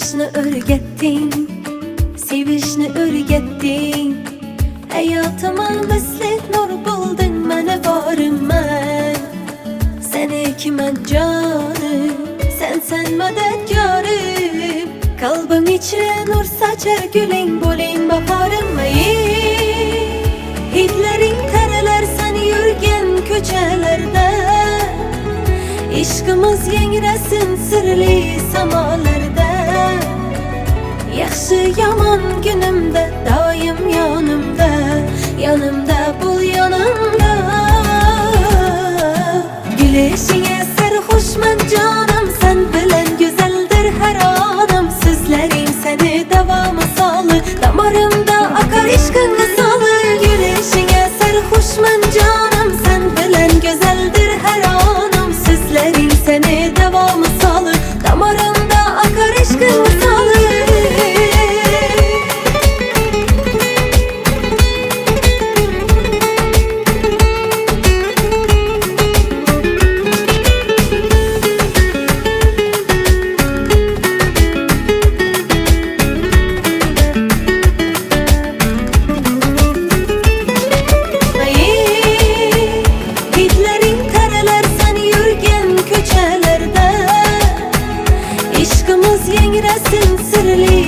Sevişni öğrettin, sevişni öğrettin. Hayatıma misli nur buldun, bana varım ben. Seni kimen canım, sen madedkarım. Kalbim içine nur saçar gülün, bulayım baharım. Hitlerin tereler seni yürgen köçelerde. İşkımız yengresin sırlı samalarda. Yaxşı yaman günümde daim yanımda, yanımda bul yanımda. Gülüşüne sarhoşman canım, sen bilen güzeldir her anım. Sözlerim seni devamı salı, damarımda akar aşkın misalı. Gülüşüne sarhoşman canım, sen bilen güzeldir her anım. Sözlerim seni devamı salı, damarımda akar aşkın misalı. İşkımız yengresin sırlı